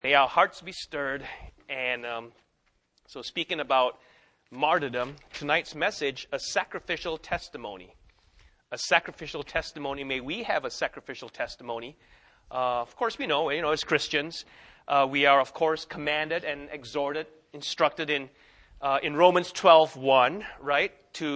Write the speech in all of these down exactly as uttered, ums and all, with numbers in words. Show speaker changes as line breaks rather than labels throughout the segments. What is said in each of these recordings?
May our hearts be stirred. And um, so speaking about martyrdom, tonight's message, a sacrificial testimony. A sacrificial testimony. May we have a sacrificial testimony. Uh, of course, we know, you know, as Christians, uh, we are, of course, commanded and exhorted, instructed in uh, in Romans twelve one, right,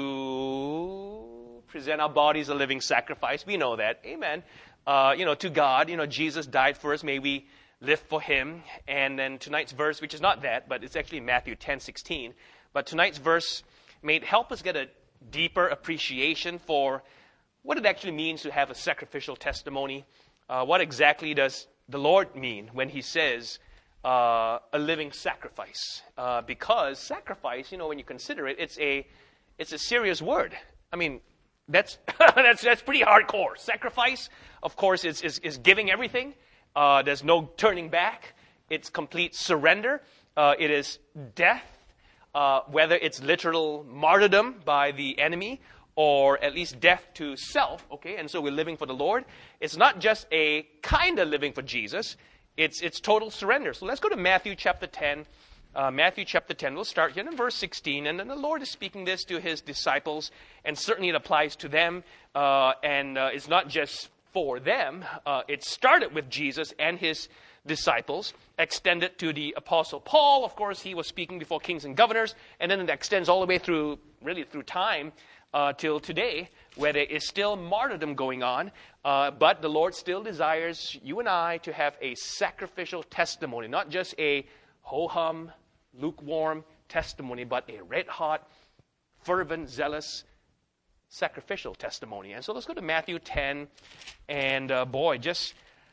to present our bodies a living sacrifice. We know that. Amen. Uh, you know, to God, you know, Jesus died for us. May we live for him. And then tonight's verse, which is not that, but it's actually Matthew ten sixteen. But tonight's verse may help us get a deeper appreciation for what it actually means to have a sacrificial testimony. Uh, what exactly does the Lord mean when he says uh, a living sacrifice? Uh, because sacrifice, you know, when you consider it, it's a it's a serious word. I mean, that's that's that's pretty hardcore. Sacrifice, of course, is is, is giving everything. Uh, there's no turning back. It's complete surrender. Uh, it is death, uh, whether it's literal martyrdom by the enemy or at least death to self, okay? And so we're living for the Lord. It's not just a kind of living for Jesus. It's it's total surrender. So let's go to Matthew chapter ten. Uh, Matthew chapter ten. We'll start here in verse sixteen. And then the Lord is speaking this to his disciples, and certainly it applies to them. Uh, and uh, it's not just for them. Uh, it started with Jesus and his disciples, extended to the Apostle Paul. Of course, he was speaking before kings and governors, and then it extends all the way through, really through time, uh, till today, where there is still martyrdom going on. Uh, but the Lord still desires you and I to have a sacrificial testimony, not just a ho-hum, lukewarm testimony, but a red-hot, fervent, zealous sacrificial testimony. And so let's go to Matthew ten. And uh, boy, just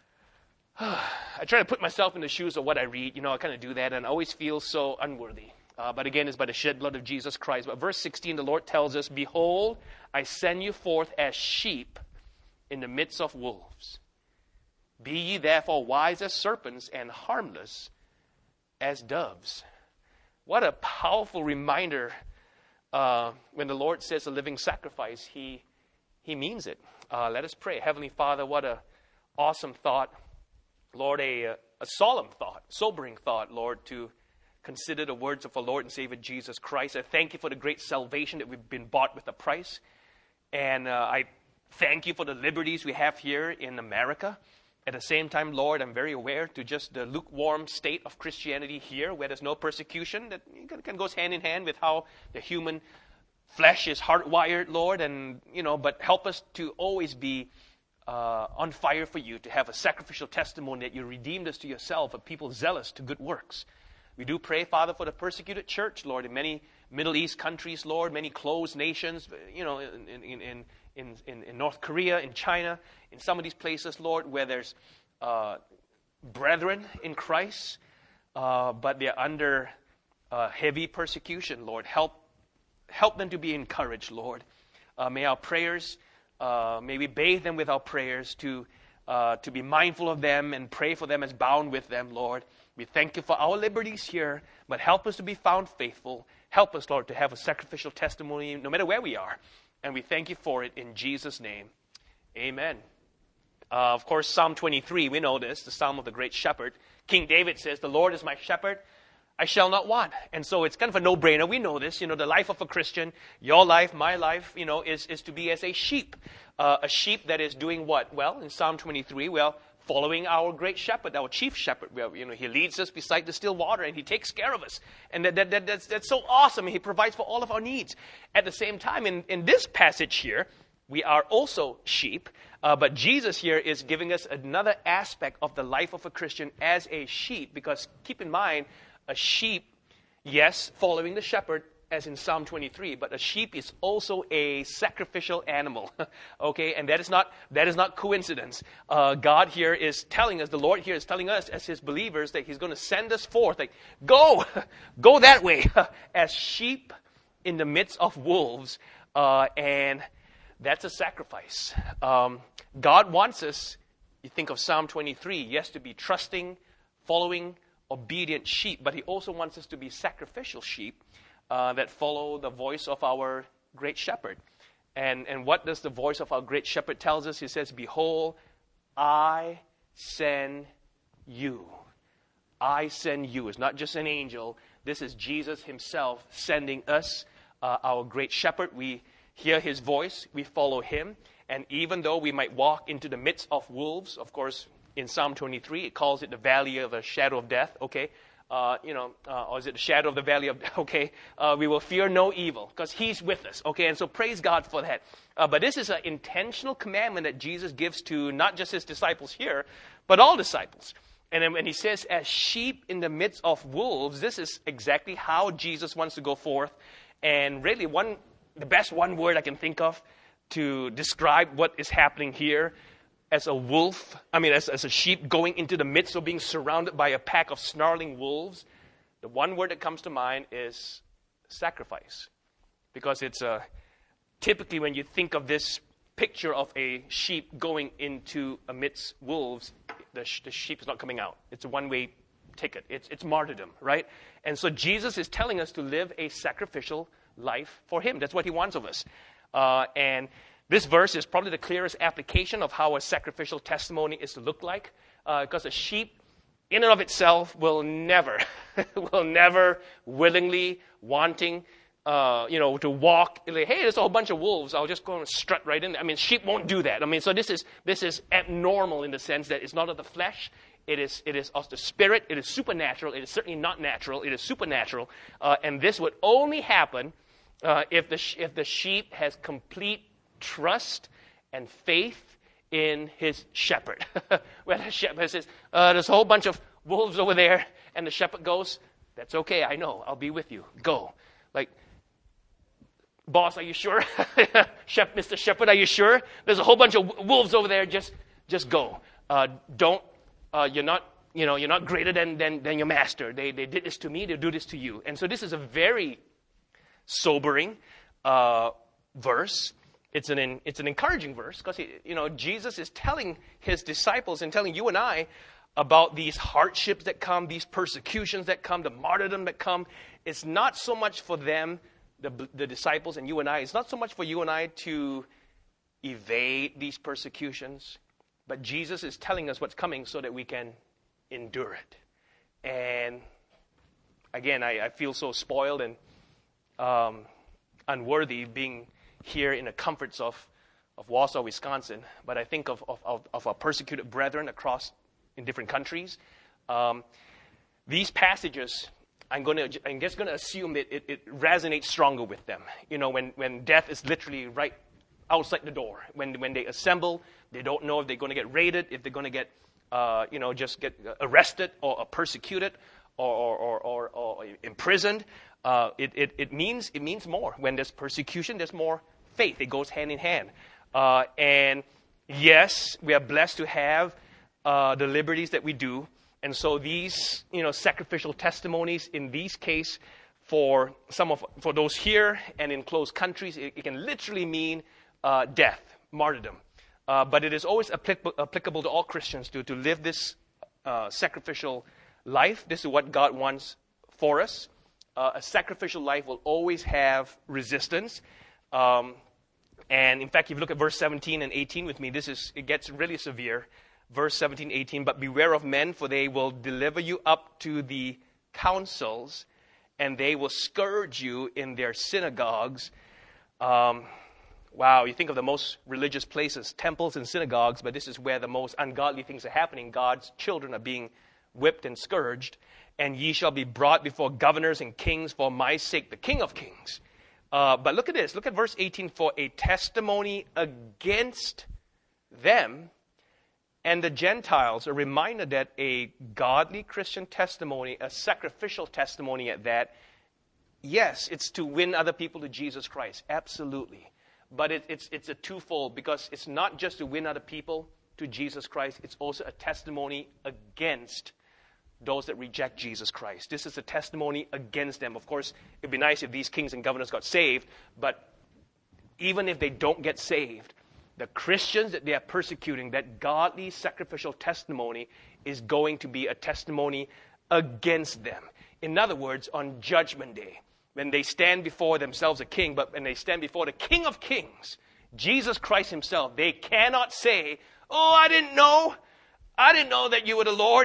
uh, I try to put myself in the shoes of what I read. You know, I kind of do that, and I always feel so unworthy. Uh, but again, it's by the shed blood of Jesus Christ. But verse sixteen, the Lord tells us, "Behold, I send you forth as sheep in the midst of wolves. Be ye therefore wise as serpents and harmless as doves." What a powerful reminder. Uh, when the Lord says a living sacrifice, he he means it. Uh, let us pray. Heavenly Father, what a awesome thought. Lord, a, a solemn thought, sobering thought, Lord, to consider the words of our Lord and Savior Jesus Christ. I thank you for the great salvation that we've been bought with a price. And uh, I thank you for the liberties we have here in America. At the same time, Lord, I'm very aware to just the lukewarm state of Christianity here, where there's no persecution. That kind of goes hand in hand with how the human flesh is hardwired, Lord. And, you know, but help us to always be uh, on fire for you, to have a sacrificial testimony that you redeemed us to yourself, a people zealous to good works. We do pray, Father, for the persecuted church, Lord, in many Middle East countries, Lord, many closed nations, you know, in in in in, in, in North Korea, in China, in some of these places, Lord, where there's uh, brethren in Christ, uh, but they're under uh, heavy persecution, Lord. Help help them to be encouraged, Lord. Uh, may our prayers, uh, may we bathe them with our prayers to uh, to be mindful of them and pray for them as bound with them, Lord. We thank you for our liberties here, but help us to be found faithful. Help us, Lord, to have a sacrificial testimony no matter where we are. And we thank you for it in Jesus' name. Amen. Uh, of course, Psalm twenty-three, we know this, the Psalm of the Great Shepherd. King David says, "The Lord is my shepherd, I shall not want." And so it's kind of a no-brainer. We know this. You know, the life of a Christian, your life, my life, you know, is, is to be as a sheep. Uh, a sheep that is doing what? Well, in Psalm twenty-three, well, following our great shepherd, our chief shepherd. Well, you know, he leads us beside the still water, and he takes care of us. And that, that, that, that's, that's so awesome. He provides for all of our needs. At the same time, in, in this passage here, we are also sheep. Uh, but Jesus here is giving us another aspect of the life of a Christian as a sheep. Because keep in mind, a sheep, yes, following the shepherd, as in Psalm twenty-three, but a sheep is also a sacrificial animal, okay? And that is not that is not coincidence. Uh, God here is telling us, the Lord here is telling us as his believers that he's going to send us forth, like, go, go that way, as sheep in the midst of wolves, uh, and that's a sacrifice. Um, God wants us, you think of Psalm twenty-three, yes, to be trusting, following, obedient sheep, but he also wants us to be sacrificial sheep, Uh, that follow the voice of our great shepherd. And and what does the voice of our great shepherd tells us? He says, "Behold, I send you. I send you. It's not just an angel. This is Jesus himself sending us, uh, our great shepherd. We hear his voice. We follow him. And even though we might walk into the midst of wolves, of course, in Psalm twenty-three, it calls it the valley of a shadow of death, okay? Uh, you know, uh, or is it the shadow of the valley of, okay? Uh, we will fear no evil because he's with us, okay? And so praise God for that. Uh, but this is an intentional commandment that Jesus gives to not just his disciples here, but all disciples. And then when he says, as sheep in the midst of wolves, this is exactly how Jesus wants to go forth. And really, one the best one word I can think of to describe what is happening here as a wolf, I mean, as, as a sheep going into the midst of being surrounded by a pack of snarling wolves, the one word that comes to mind is sacrifice. Because it's a, typically when you think of this picture of a sheep going into amidst wolves, the, the sheep is not coming out. It's a one-way ticket. It's, it's martyrdom, right? And so Jesus is telling us to live a sacrificial life for him. That's what he wants of us. Uh, and this verse is probably the clearest application of how a sacrificial testimony is to look like, uh, because a sheep in and of itself will never, will never willingly wanting, uh, you know, to walk, like, hey, there's a whole bunch of wolves, I'll just go and strut right in there. I mean, sheep won't do that. I mean, so this is this is abnormal in the sense that it's not of the flesh, it is it is of the spirit, it is supernatural, it is certainly not natural, it is supernatural, uh, and this would only happen uh, if the if the sheep has complete trust and faith in his shepherd. Where the shepherd says, uh, there's a whole bunch of wolves over there, and the shepherd goes, that's okay, I know, I'll be with you. Go. Like, boss, are you sure? Shep, Mister Shepherd, are you sure? There's a whole bunch of wolves over there, just just go. Uh, don't, uh, you're not, you know, you're not greater than, than, than your master. They, they did this to me, they'll do this to you. And so this is a very sobering uh, verse. It's an it's an encouraging verse because, you know, Jesus is telling his disciples and telling you and I about these hardships that come, these persecutions that come, the martyrdom that come. It's not so much for them, the, the disciples and you and I, it's not so much for you and I to evade these persecutions, but Jesus is telling us what's coming so that we can endure it. And again, I, I feel so spoiled and um, unworthy being here in the comforts of, of Wausau, Wisconsin, but I think of, of, of our persecuted brethren across in different countries. Um, these passages, I'm going to I'm just going to assume that it, it resonates stronger with them. You know, when, when death is literally right outside the door, when when they assemble, they don't know if they're going to get raided, if they're going to get, uh, you know, just get arrested or, or persecuted or or, or, or, or imprisoned. Uh, it, it, it means it means more. When there's persecution, there's more faith. It goes hand in hand. Uh, and yes, we are blessed to have uh, the liberties that we do. And so these, you know, sacrificial testimonies in these case for some of for those here and in closed countries, it, it can literally mean uh, death, martyrdom. Uh, but it is always applicable, applicable to all Christians to to live this uh, sacrificial life. This is what God wants for us. Uh, a sacrificial life will always have resistance. Um, and in fact, if you look at verse seventeen and eighteen with me, this is it gets really severe. Verse seventeen, eighteen, but beware of men, for they will deliver you up to the councils, and they will scourge you in their synagogues. Um, wow, you think of the most religious places, temples and synagogues, but this is where the most ungodly things are happening. God's children are being whipped and scourged. And ye shall be brought before governors and kings for my sake, the King of Kings. Uh, but look at this. Look at verse eighteen. For a testimony against them and the Gentiles. A reminder that a godly Christian testimony, a sacrificial testimony at that, yes, it's to win other people to Jesus Christ. Absolutely. But it, it's, it's a twofold, because it's not just to win other people to Jesus Christ. It's also a testimony against those that reject Jesus Christ. This is a testimony against them. Of course, it'd be nice if these kings and governors got saved, but even if they don't get saved, the Christians that they are persecuting, that godly sacrificial testimony is going to be a testimony against them. In other words, on Judgment Day, when they stand before themselves a king, but when they stand before the King of Kings, Jesus Christ himself, they cannot say, oh, I didn't know. I didn't know that you were the Lord.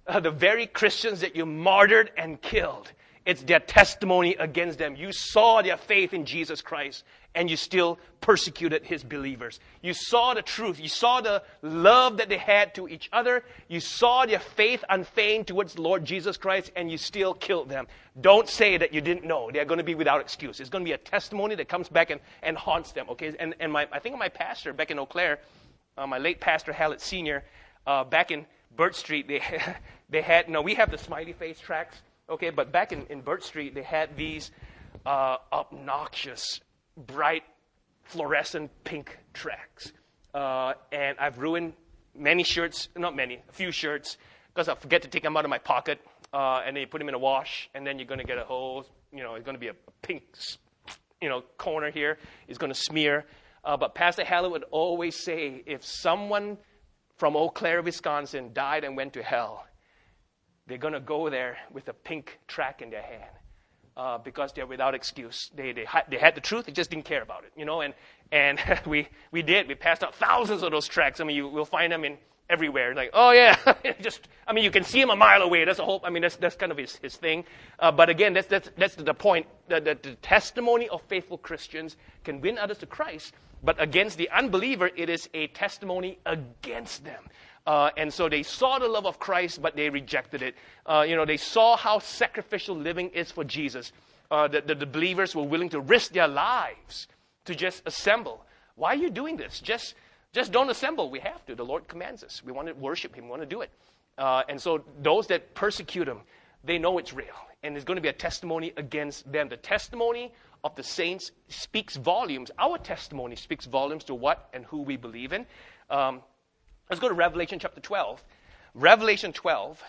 uh, the very Christians that you martyred and killed. It's their testimony against them. You saw their faith in Jesus Christ, and you still persecuted his believers. You saw the truth. You saw the love that they had to each other. You saw their faith unfeigned towards the Lord Jesus Christ, and you still killed them. Don't say that you didn't know. They're going to be without excuse. It's going to be a testimony that comes back and, and haunts them. Okay, and and my I think my pastor back in Eau Claire, uh, my late pastor Hallett Senior, uh, back in Burt Street, they they had no. We have the smiley face tracts. Okay, but back in, in Burt Street, they had these uh, obnoxious, bright, fluorescent pink tracks. Uh, and I've ruined many shirts, not many, a few shirts, because I forget to take them out of my pocket, uh, and then you put them in a wash, and then you're going to get a whole, you know, it's going to be a pink, you know, corner here. It's going to smear. Uh, but Pastor Hallett would always say, if someone from Eau Claire, Wisconsin died and went to hell, they're going to go there with a pink tract in their hand uh, because they're without excuse. They they had, they had the truth, they just didn't care about it, you know. And and we we did. We passed out thousands of those tracts. I mean, you will find them in everywhere. Like, oh yeah, just I mean, you can see him a mile away. That's a whole. I mean, that's that's kind of his his thing. Uh, but again, that's that's that's the point. That the, the testimony of faithful Christians can win others to Christ, but against the unbeliever, it is a testimony against them. Uh, and so they saw the love of Christ, but they rejected it. Uh, you know, they saw how sacrificial living is for Jesus. Uh, the, the, the believers were willing to risk their lives to just assemble. Why are you doing this? Just, just don't assemble. We have to. The Lord commands us. We want to worship him. We want to do it. Uh, and so those that persecute him, they know it's real. And there's going to be a testimony against them. The testimony of the saints speaks volumes. Our testimony speaks volumes to what and who we believe in. Um, Let's go to Revelation chapter twelve. Revelation twelve.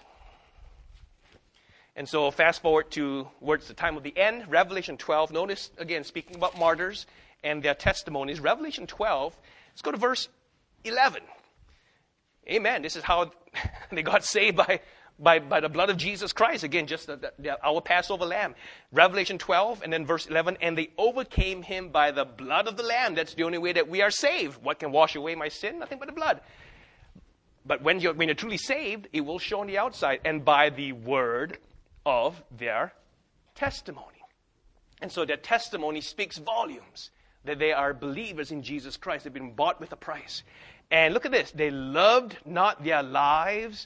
And so fast forward to towards the time of the end. Revelation twelve. Notice, again, speaking about martyrs and their testimonies. Revelation twelve. Let's go to verse eleven. Amen. This is how they got saved by, by, by the blood of Jesus Christ. Again, just the, the, the, our Passover lamb. Revelation twelve and then verse eleven. And they overcame him by the blood of the lamb. That's the only way that we are saved. What can wash away my sin? Nothing but the blood. But when you're, when you're truly saved, it will show on the outside. And by the word of their testimony. And so their testimony speaks volumes. That they are believers in Jesus Christ. They've been bought with a price. And look at this. They loved not their lives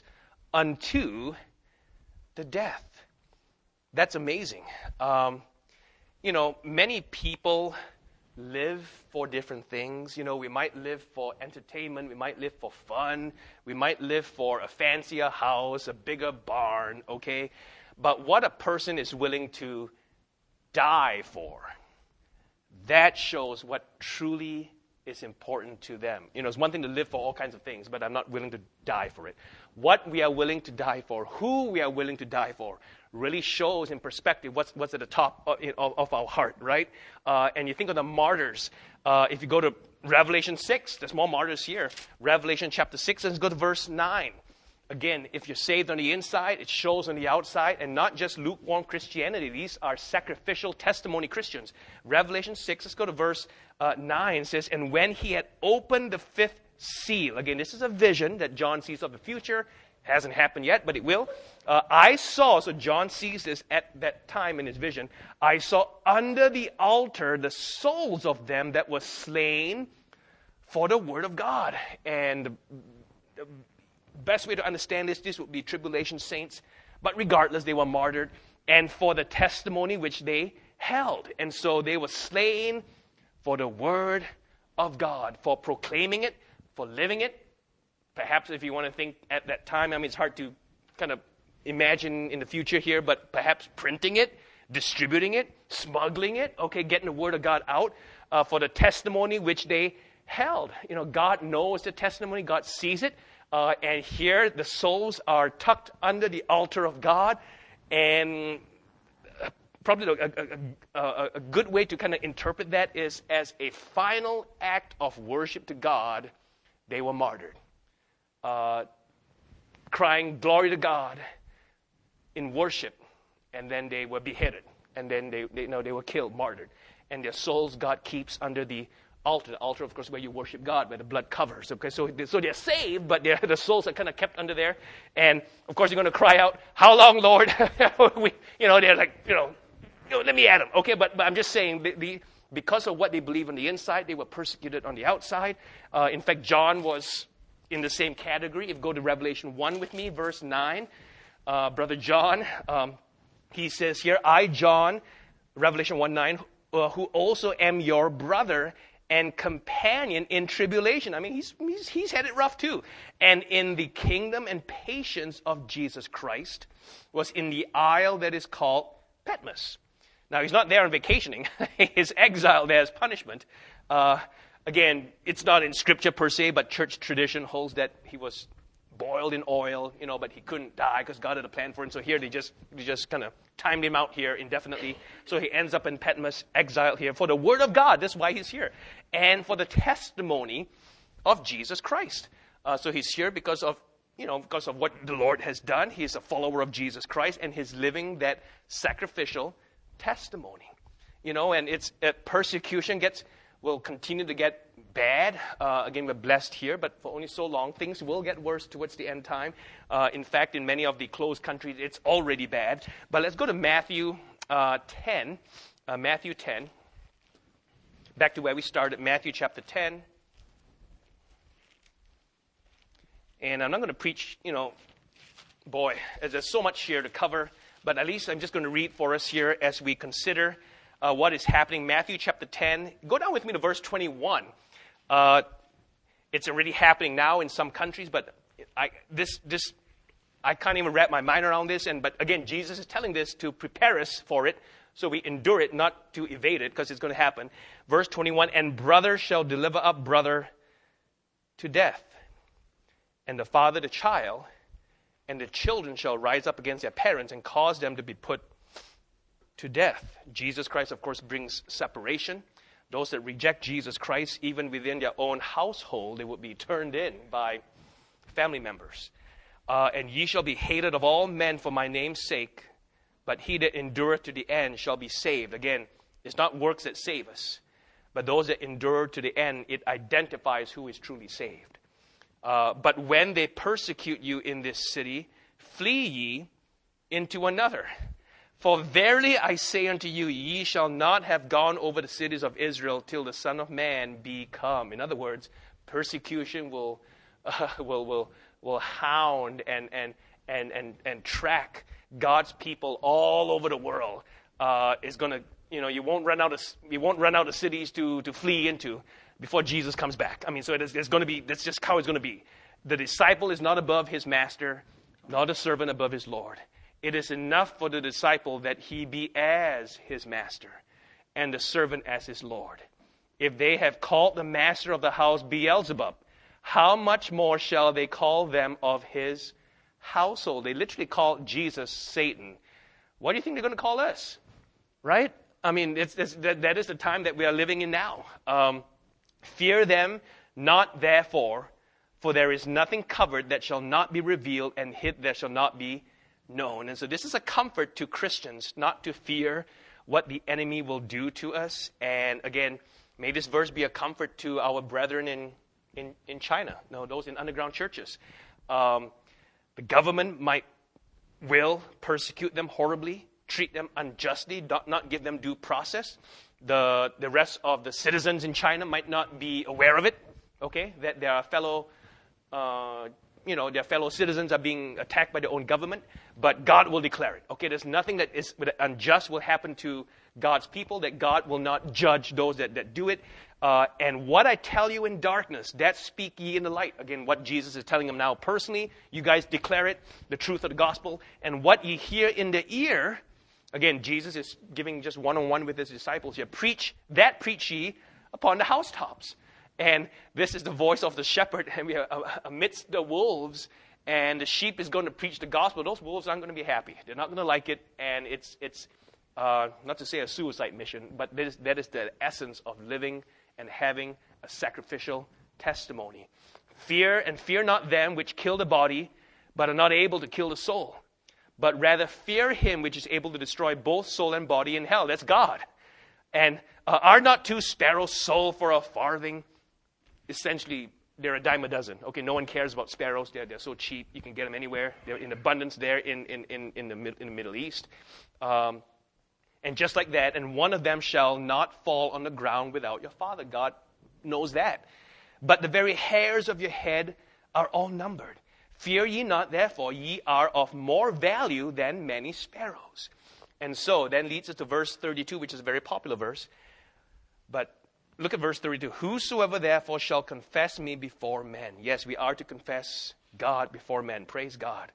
unto the death. That's amazing. Um, you know, many people live for different things. You know, we might live for entertainment. We might live for fun. We might live for a fancier house, a bigger barn, okay? But what a person is willing to die for, that shows what truly is important to them. You know, it's one thing to live for all kinds of things, but I'm not willing to die for it. What we are willing to die for, who we are willing to die for, really shows in perspective what's, what's at the top of, of, of our heart, right? Uh, and you think of the martyrs. Uh, if you go to Revelation six, there's more martyrs here. Revelation chapter six, let's go to verse nine. Again, if you're saved on the inside, it shows on the outside, and not just lukewarm Christianity. These are sacrificial testimony Christians. Revelation six, let's go to verse uh, nine. It says, and when he had opened the fifth seal. Again, this is a vision that John sees of the future. Hasn't happened yet, but it will. Uh, I saw, so John sees this at that time in his vision. I saw under the altar the souls of them that were slain for the word of God. And the, the best way to understand this, this would be tribulation saints. But regardless, they were martyred. And for the testimony which they held. And so they were slain for the word of God, for proclaiming it, for living it. Perhaps if you want to think at that time, I mean, it's hard to kind of imagine in the future here, but perhaps printing it, distributing it, smuggling it, okay, getting the word of God out uh, for the testimony which they held. You know, God knows the testimony, God sees it, uh, and here the souls are tucked under the altar of God, and probably a, a, a, a good way to kind of interpret that is as a final act of worship to God, they were martyred. Uh, crying glory to God in worship, and then they were beheaded, and then they, they, you know, they were killed, martyred, and their souls God keeps under the altar. The altar, of course, where you worship God, where the blood covers. Okay, so, so they're saved, but they're, the souls are kind of kept under there. And, of course, you're going to cry out, how long, Lord? we, you know, they're like, you know, you know, let me at them. Okay, but, but I'm just saying, the, the, because of what they believe on the inside, they were persecuted on the outside. Uh, in fact, John was in the same category. If you go to Revelation one with me, verse nine, uh, Brother John, um, he says here, I, John, Revelation one nine, uh, who also am your brother and companion in tribulation. I mean, he's, he's, he's had it rough too. And in the kingdom and patience of Jesus Christ, was in the isle that is called Patmos. Now, he's not there on vacationing. He's exiled there as punishment. Uh, again, it's not in Scripture per se, but church tradition holds that he was boiled in oil, you know, but he couldn't die because God had a plan for him. So here they just they just kind of timed him out here indefinitely. So he ends up in Patmos, exiled here for the word of God. That's why he's here. And for the testimony of Jesus Christ. Uh, so he's here because of, you know, because of what the Lord has done. He's a follower of Jesus Christ, and he's living that sacrificial testimony. You know, and it's uh, persecution gets will continue to get bad. Uh, again, we're blessed here, but for only so long. Things will get worse towards the end time. Uh, in fact, in many of the closed countries, it's already bad. But let's go to Matthew uh, ten. Uh, Matthew ten. Back to where we started, Matthew chapter ten. And I'm not going to preach, you know, boy, there's so much here to cover. But at least I'm just going to read for us here as we consider uh, what is happening. Matthew chapter ten. Go down with me to verse twenty-one. Uh, it's already happening now in some countries, but I, this, this, I can't even wrap my mind around this. And but again, Jesus is telling this to prepare us for it, so we endure it, not to evade it, because it's going to happen. Verse twenty-one, and brother shall deliver up brother to death, and the father the child, and the children shall rise up against their parents and cause them to be put to death. Jesus Christ, of course, brings separation. Those that reject Jesus Christ, even within their own household, they would be turned in by family members. Uh, and ye shall be hated of all men for my name's sake, but he that endureth to the end shall be saved. Again, it's not works that save us, but those that endure to the end, it identifies who is truly saved. Uh, but when they persecute you in this city, flee ye into another. For verily I say unto you, ye shall not have gone over the cities of Israel till the Son of Man be come. In other words, persecution will uh, will will will hound and and and and and track God's people all over the world. Uh, is going to, you know, you won't run out of you won't run out of cities to to flee into before Jesus comes back. I mean, so it is, it's going to be, that's just how it's going to be. The disciple is not above his master, nor the servant above his Lord. It is enough for the disciple that he be as his master, and the servant as his Lord. If they have called the master of the house Beelzebub, how much more shall they call them of his household? They literally call Jesus Satan. What do you think they're going to call us? Right? I mean, it's, it's, that, that is the time that we are living in now. Um, Fear them not therefore, for there is nothing covered that shall not be revealed, and hid that shall not be known. And so this is a comfort to Christians, not to fear what the enemy will do to us. And again, may this verse be a comfort to our brethren in, in, in China, no, those in underground churches. Um, the government might, will persecute them horribly, treat them unjustly, not, not give them due process. The the rest of the citizens in China might not be aware of it, okay, that their fellow, uh, you know, their fellow citizens are being attacked by their own government, but God will declare it, okay? There's nothing that is unjust will happen to God's people, that God will not judge those that, that do it. Uh, and what I tell you in darkness, that speak ye in the light. Again, what Jesus is telling them now personally, you guys declare it, the truth of the gospel, and what ye hear in the ear. Again, Jesus is giving just one-on-one with his disciples here. Preach, that preach ye upon the housetops. And this is the voice of the shepherd and we are amidst the wolves. And the sheep is going to preach the gospel. Those wolves aren't going to be happy. They're not going to like it. And it's, it's uh, not to say a suicide mission, but that is, that is the essence of living and having a sacrificial testimony. Fear and fear not them which kill the body, but are not able to kill the soul. But rather fear him which is able to destroy both soul and body in hell. That's God. And Uh, are not two sparrows sold for a farthing? Essentially, they're a dime a dozen. Okay, no one cares about sparrows. They're, they're so cheap. You can get them anywhere. They're in abundance there in, in, in, in, the, in the Middle East. Um, and just like that, and one of them shall not fall on the ground without your Father. God knows that. But the very hairs of your head are all numbered. Fear ye not, therefore, ye are of more value than many sparrows. And so, then leads us to verse thirty-two, which is a very popular verse. But look at verse thirty-two. Whosoever therefore shall confess me before men. Yes, we are to confess God before men. Praise God.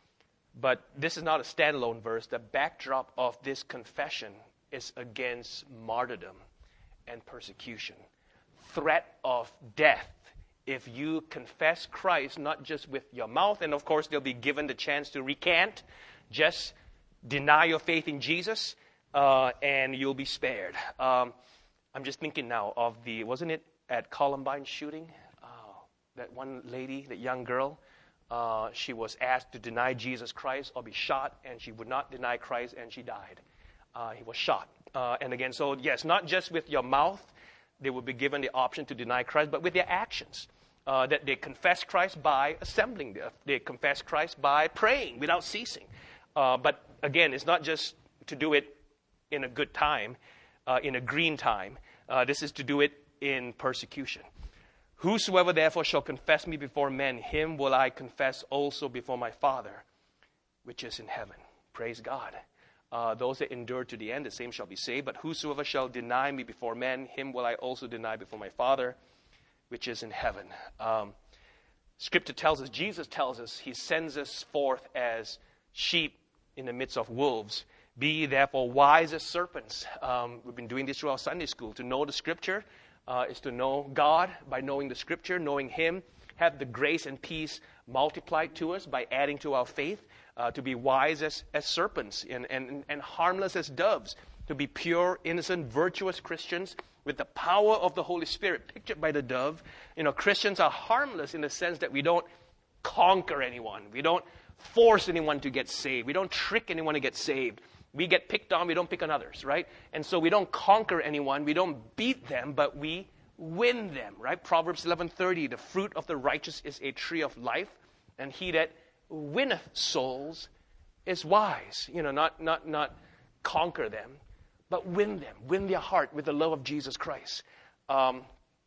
But this is not a standalone verse. The backdrop of this confession is against martyrdom and persecution. Threat of death. If you confess Christ, not just with your mouth, and of course they'll be given the chance to recant, just deny your faith in Jesus, uh, and you'll be spared. Um, I'm just thinking now of the, wasn't it at Columbine shooting? Uh, that one lady, that young girl, uh, she was asked to deny Jesus Christ or be shot, and she would not deny Christ, and she died. Uh, he was shot. Uh, and again, so yes, not just with your mouth, they will be given the option to deny Christ, but with their actions. Uh, that they confess Christ by assembling. They confess Christ by praying without ceasing. Uh, but again, it's not just to do it in a good time, uh, in a green time. Uh, this is to do it in persecution. Whosoever therefore shall confess me before men, him will I confess also before my Father, which is in heaven. Praise God. Uh, those that endure to the end, the same shall be saved. But whosoever shall deny me before men, him will I also deny before my Father, which is in heaven. Um, Scripture tells us, Jesus tells us, he sends us forth as sheep in the midst of wolves. Be ye therefore wise as serpents. Um, we've been doing this through our Sunday school. To know the Scripture uh, is to know God by knowing the Scripture, knowing Him, have the grace and peace multiplied to us by adding to our faith, uh, to be wise as, as serpents and, and, and harmless as doves, to be pure, innocent, virtuous Christians with the power of the Holy Spirit, pictured by the dove. You know, Christians are harmless in the sense that we don't conquer anyone. We don't force anyone to get saved. We don't trick anyone to get saved. We get picked on, we don't pick on others, right? And so we don't conquer anyone, we don't beat them, but we win them, right? Proverbs eleven thirty, the fruit of the righteous is a tree of life, and he that winneth souls is wise. You know, not not not conquer them, but win them, win their heart with the love of Jesus Christ. Um,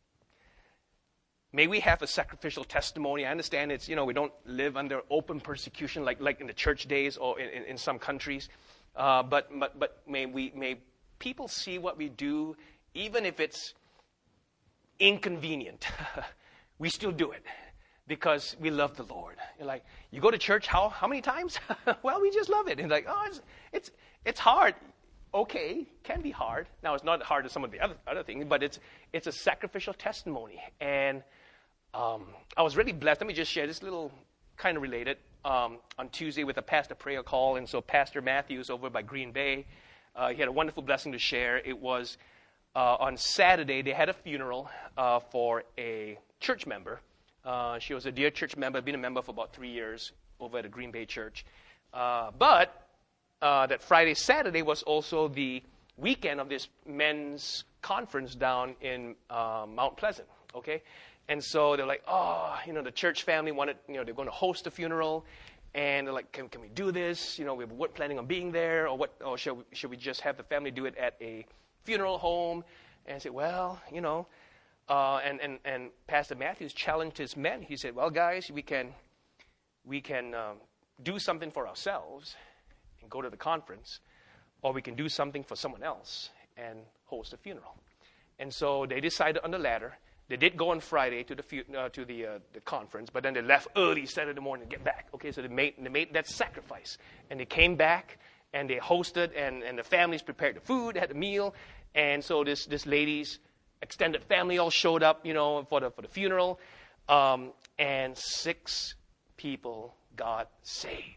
may we have a sacrificial testimony. I understand it's, you know, we don't live under open persecution like, like in the church days or in, in, in some countries. Uh, but, but, but may we, may people see what we do, even if it's inconvenient. We still do it because we love the Lord. You're like, you go to church how, how many times? Well, we just love it. And like, oh, it's, it's, it's hard. Okay, can be hard. Now, it's not hard as some of the other, other things, but it's it's a sacrificial testimony. And um, I was really blessed. Let me just share this little kind of related. Um, on Tuesday with a pastor prayer call, and so Pastor Matthews over by Green Bay, uh, he had a wonderful blessing to share. It was uh, on Saturday, they had a funeral uh, for a church member. Uh, she was a dear church member, been a member for about three years over at the Green Bay church. Uh, but Uh, that Friday, Saturday was also the weekend of this men's conference down in uh, Mount Pleasant, okay? And so they're like, oh, you know, the church family wanted, you know, they're going to host a funeral, and they're like, can, can we do this? You know, we were planning on being there, or what? Or should we, should we just have the family do it at a funeral home? And I said, well, you know, uh, and, and, and Pastor Matthews challenged his men. He said, well, guys, we can, we can um, do something for ourselves and go to the conference, or we can do something for someone else and host a funeral. And so they decided on the latter. They did go on Friday to the uh, to the uh, the conference, but then they left early Saturday morning to get back. Okay, so they made they made that sacrifice, and they came back and they hosted, and, and the families prepared the food, had the meal, and so this this lady's extended family all showed up, you know, for the for the funeral, um, and six people got saved.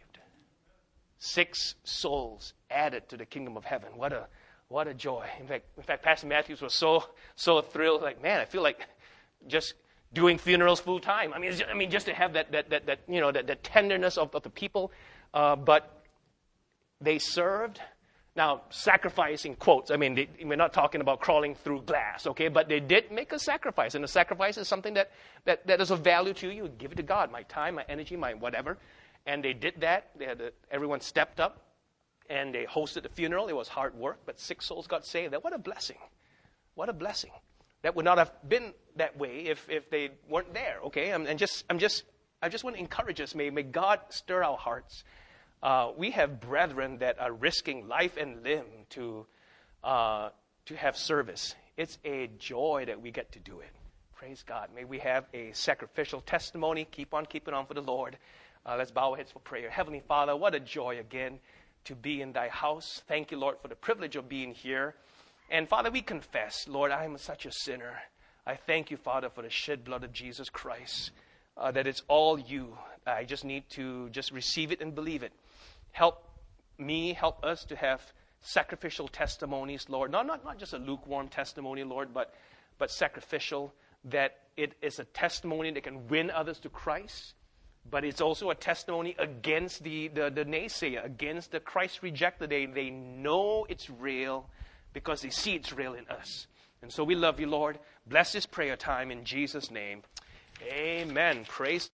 Six souls added to the kingdom of heaven. What a what a joy. In fact, in fact, Pastor Matthews was so so thrilled. Like, man, I feel like just doing funerals full time. I mean, it's just, I mean, just to have that that that, that you know that, that tenderness of, of the people. Uh, but they served Now, sacrifice in quotes, I mean, they, we're not talking about crawling through glass, okay? But they did make a sacrifice, and a sacrifice is something that, that, that is of value to you. You give it to God, my time, my energy, my whatever. And they did that. They had to, everyone stepped up, and they hosted the funeral. It was hard work, but six souls got saved. What a blessing. What a blessing. That would not have been that way if, if they weren't there, okay? I'm, and just, I'm just, I just want to encourage us. May, may God stir our hearts. Uh, we have brethren that are risking life and limb to uh, to have service. It's a joy that we get to do it. Praise God. May we have a sacrificial testimony. Keep on keeping on for the Lord. Uh, let's bow our heads for prayer. Heavenly Father, what a joy again to be in thy house. Thank you, Lord, for the privilege of being here. And Father, we confess, Lord, I am such a sinner. I thank you, Father, for the shed blood of Jesus Christ, uh, that it's all you. I just need to just receive it and believe it. Help me, help us to have sacrificial testimonies, Lord. Not, not, not just a lukewarm testimony, Lord, but, but sacrificial, that it is a testimony that can win others to Christ, but it's also a testimony against the, the, the naysayer, against the Christ rejecter. They, they know it's real because they see it's real in us. And so we love you, Lord. Bless this prayer time in Jesus' name. Amen. Praise